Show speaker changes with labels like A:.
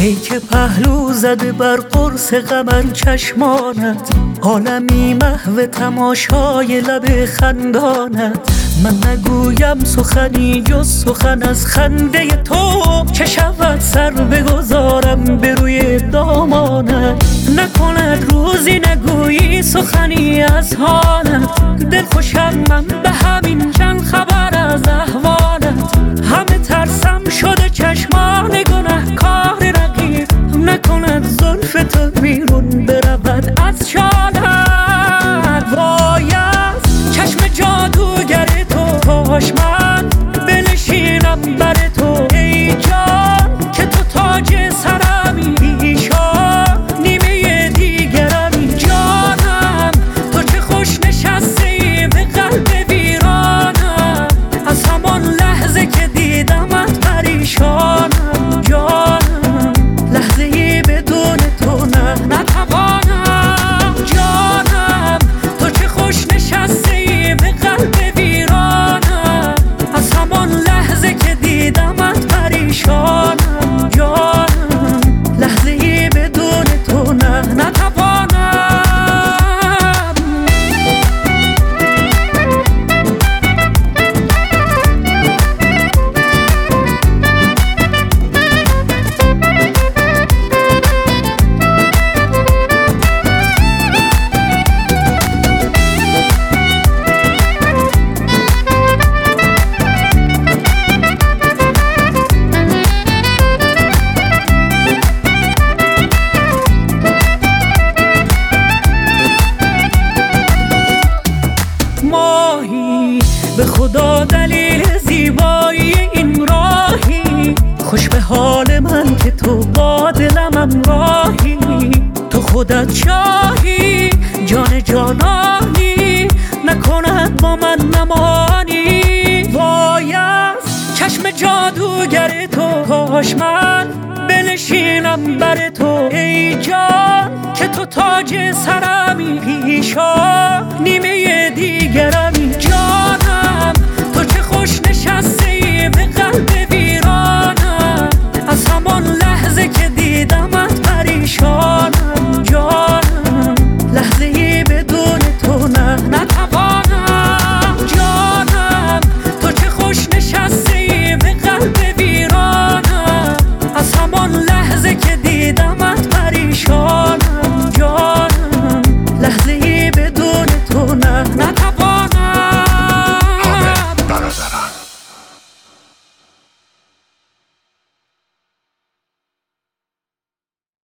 A: ای که پهلو زده بر قرص قمر چشمانت، عالمی محو تماشای لب خندانت. من نگویم سخنی جز سخن از خنده تو، چه شود سر بگذارم به روی دامانت. نکند روزی نگویی سخنی از حالت، دل خوشم من به همین چند خبر از احوالت. همه ترسم شده چشمان گنهکار رقیب، نکند زلف تو بیرون برود از شالت. وای از چشم جادوگر تو، کاش من بنشینم بر تو ای جان، که تو تاج سرمی پیشان نیمه دیگرمی. جانم تو چه خوش نشستی به قلب ویرانم، از همان لحظه که دیدمت پریشانم. جانم لحظه ای بدون تو نتوانم. جانم تو چه خوش نشستی به قلب ویرانم، از همان لحظه که دیدمت پریشانم. جانم لحظه ای بدون تو نتوانم. ماهی به خدا دلیل زیبایی این راهی، خوش به حال من که تو با دلم همراهی. تو خودت شاهی جان جانانی، نکند با من نمانی. وای از چشم جادوگر تو، کاش من بنشینم بر تو ای جان، که تو تاج سرمی پیشان نیمه دیگرم.